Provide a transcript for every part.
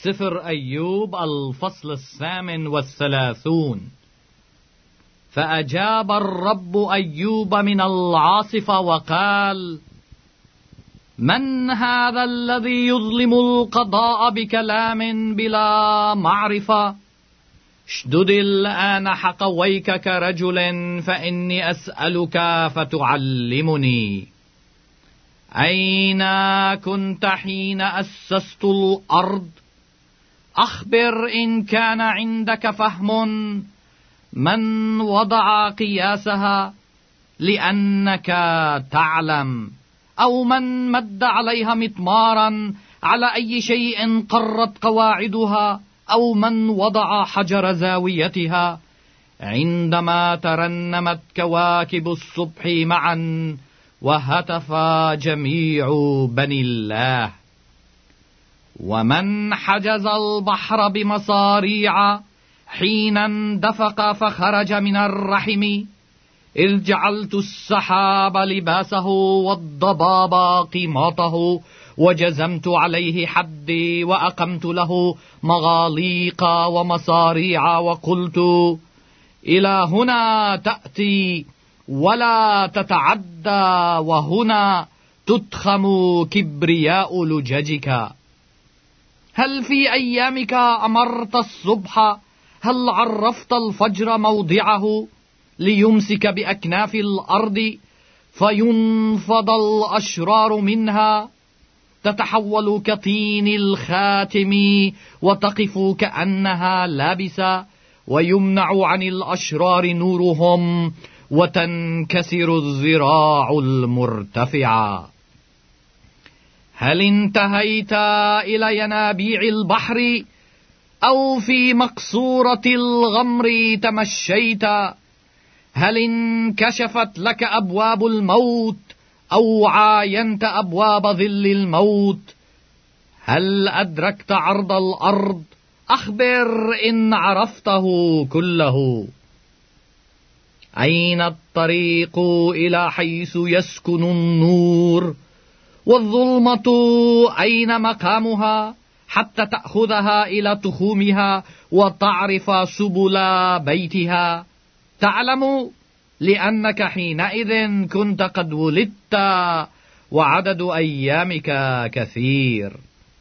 سفر أيوب الفصل 38. فأجاب الرب أيوب من العاصفة وقال: من هذا الذي يظلم القضاء بكلام بلا معرفة؟ اشدد الآن حقويك كرجل، فإني أسألك فتعلمني. أين كنت حين أسست الأرض؟ أخبر إن كان عندك فهم. من وضع قياسها؟ لأنك تعلم. أو من مد عليها مطمارا؟ على أي شيء قرت قواعدها؟ أو من وضع حجر زاويتها؟ عندما ترنمت كواكب الصبح معا، وهتف جميع بني الله. ومن حجز البحر بمصاريع حين اندفق فخرج من الرحم؟ إذ جعلت السحاب لباسه والضباب قيماته، وجزمت عليه حدي وأقمت له مغاليق ومصاريع، وقلت: إلى هنا تأتي ولا تتعدى، وهنا تتخم كبرياء لججك. هل في أيامك أمرت الصبح؟ هل عرفت الفجر موضعه؟ ليمسك بأكناف الأرض فينفض الأشرار منها. تتحول كطين الخاتم وتقف كأنها لابسة، ويمنع عن الأشرار نورهم، وتنكسر الذراع المرتفعة. هل انتهيت إلى ينابيع البحر؟ أو في مقصورة الغمر تمشيت؟ هل انكشفت لك أبواب الموت؟ أو عاينت أبواب ظل الموت؟ هل أدركت عرض الأرض؟ أخبر إن عرفته كله. أين الطريق إلى حيث يسكن النور؟ والظلمة أين مقامها؟ حتى تأخذها إلى تخومها وتعرف سبل بيتها. تعلم لأنك حينئذ كنت قد ولدت، وعدد أيامك كثير.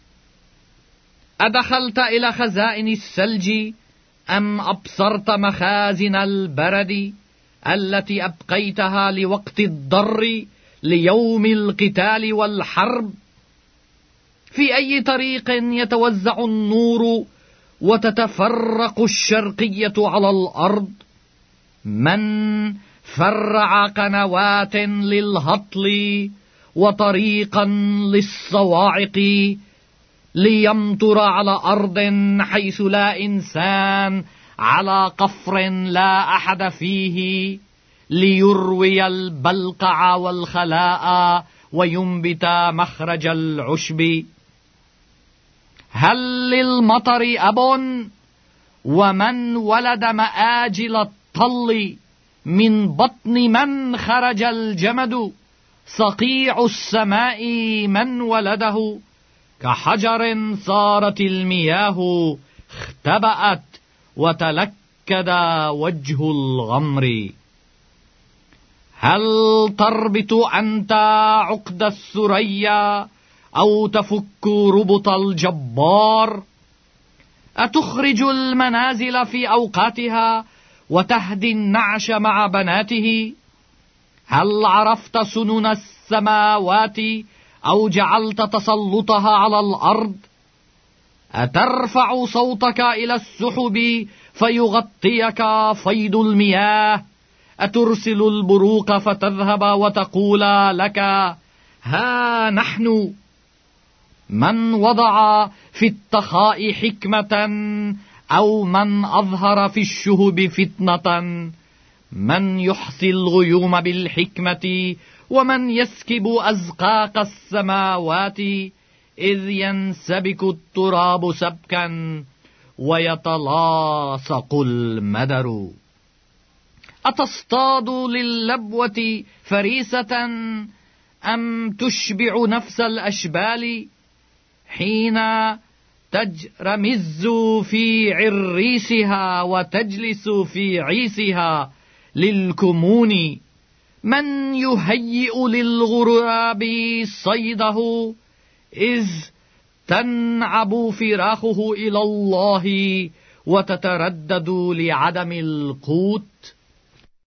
أدخلت إلى خزائن الثلج، أم أبصرت مخازن البرد التي أبقيتها لوقت الضر، ليوم القتال والحرب؟ في أي طريق يتوزع النور وتتفرق الشرقية على الأرض؟ من فرع قنوات للهطل وطريقا للصواعق، ليمطر على أرض حيث لا إنسان، على قفر لا أحد فيه، ليروي البلقع والخلاء وينبت مخرج العشب. هل للمطر أب؟ ومن ولد مآجل الطل؟ من بطن من خرج الجمد؟ صقيع السماء من ولده؟ كحجر صارت المياه، اختبأت وتلكد وجه الغمر. هل تربط أنت عقد الثريا، أو تفك ربط الجبار؟ أتخرج المنازل في أوقاتها، وتهدي النعش مع بناته؟ هل عرفت سنن السماوات، أو جعلت تسلطها على الأرض؟ أترفع صوتك إلى السحب فيغطيك فيض المياه؟ أترسل البروق فتذهب وتقول لك: ها نحن؟ من وضع في التخاء حكمة، أو من أظهر في الشهب فتنة؟ من يحصي الغيوم بالحكمة، ومن يسكب أزقاق السماوات، إذ ينسبك التراب سبكا ويتلاصق المدر. أتصطاد للبوة فريسة، أم تشبع نفس الأشبال؟ حين تجرمز في عريشها وتجلس في عيسها للكمون. من يهيئ للغراب صيده إذ تنعب فراخه إلى الله وتتردد لعدم القوت؟